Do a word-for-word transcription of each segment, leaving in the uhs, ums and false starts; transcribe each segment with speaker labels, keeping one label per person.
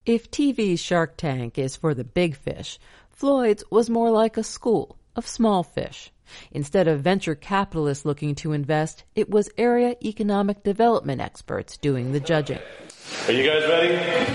Speaker 1: If T V's Shark Tank is for the big fish, Floyd's was more like a school of small fish. Instead of venture capitalists looking to invest, it was area economic development experts doing the judging.
Speaker 2: Are you guys ready?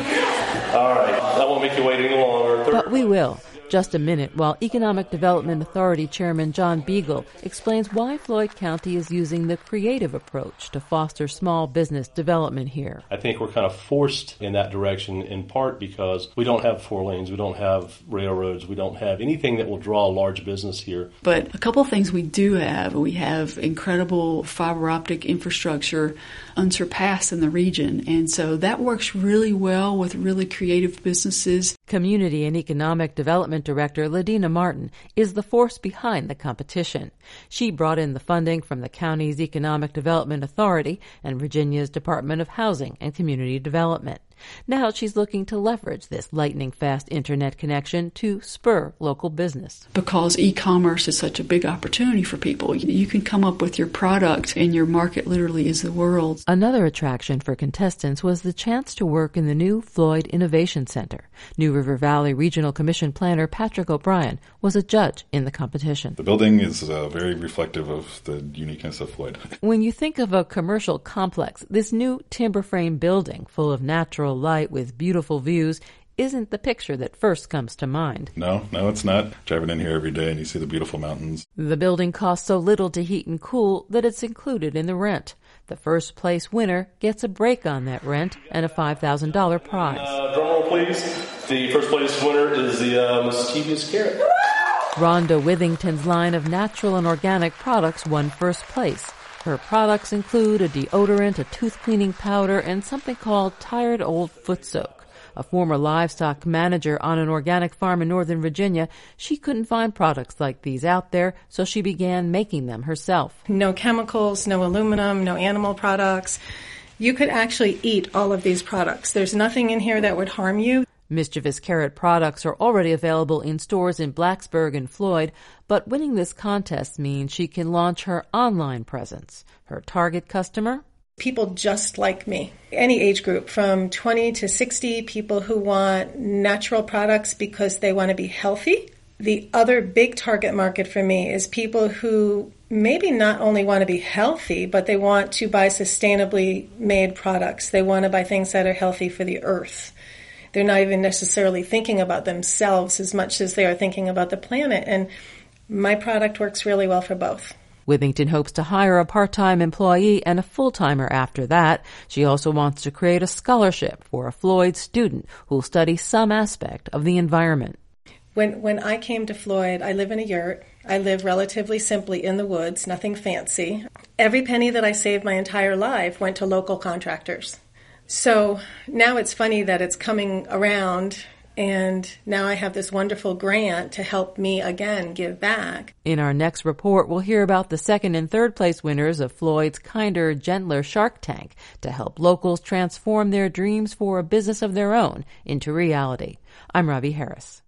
Speaker 2: All right. I won't make you wait any longer.
Speaker 1: But we will. Just a minute while Economic Development Authority Chairman John Beagle explains why Floyd County is using the creative approach to foster small business development here.
Speaker 2: I think we're kind of forced in that direction in part because we don't have four lanes, we don't have railroads, we don't have anything that will draw large business here.
Speaker 3: But a couple of things we do have. We have incredible fiber optic infrastructure unsurpassed in the region. And so that works really well with really creative businesses.
Speaker 1: Community and Economic Development Director Ladina Martin is the force behind the competition. She brought in the funding from the county's Economic Development Authority and Virginia's Department of Housing and Community Development. Now she's looking to leverage this lightning-fast internet connection to spur local business.
Speaker 3: Because e-commerce is such a big opportunity for people, you can come up with your product and your market literally is the world.
Speaker 1: Another attraction for contestants was the chance to work in the new Floyd Innovation Center. New River Valley Regional Commission planner Patrick O'Brien was a judge in the competition.
Speaker 4: The building is uh, very reflective of the uniqueness of Floyd.
Speaker 1: When you think of a commercial complex, this new timber frame building full of natural light with beautiful views isn't the picture that first comes to mind.
Speaker 4: No, no, it's not. Driving in here every day and you see the beautiful mountains.
Speaker 1: The building costs so little to heat and cool that it's included in the rent. The first place winner gets a break on that rent and a five thousand dollars prize.
Speaker 2: Uh, drum roll, please. The first place winner is the uh, mischievous carrot.
Speaker 1: Rhonda Withington's line of natural and organic products won first place. Her products include a deodorant, a tooth cleaning powder, and something called Tired Old Foot Soak. A former livestock manager on an organic farm in Northern Virginia, she couldn't find products like these out there, so she began making them herself.
Speaker 5: No chemicals, no aluminum, no animal products. You could actually eat all of these products. There's nothing in here that would harm you.
Speaker 1: Mischievous Carrot products are already available in stores in Blacksburg and Floyd, but winning this contest means she can launch her online presence. Her target customer?
Speaker 5: People just like me. Any age group, from twenty to sixty, people who want natural products because they want to be healthy. The other big target market for me is people who maybe not only want to be healthy, but they want to buy sustainably made products. They want to buy things that are healthy for the earth. They're not even necessarily thinking about themselves as much as they are thinking about the planet. And my product works really well for both.
Speaker 1: Withington hopes to hire a part-time employee and a full-timer after that. She also wants to create a scholarship for a Floyd student who'll study some aspect of the environment.
Speaker 5: When when I came to Floyd, I live in a yurt. I live relatively simply in the woods, nothing fancy. Every penny that I saved my entire life went to local contractors. So now it's funny that it's coming around, and now I have this wonderful grant to help me again give back.
Speaker 1: In our next report, we'll hear about the second and third place winners of Floyd's Kinder, Gentler Shark Tank to help locals transform their dreams for a business of their own into reality. I'm Ravi Harris.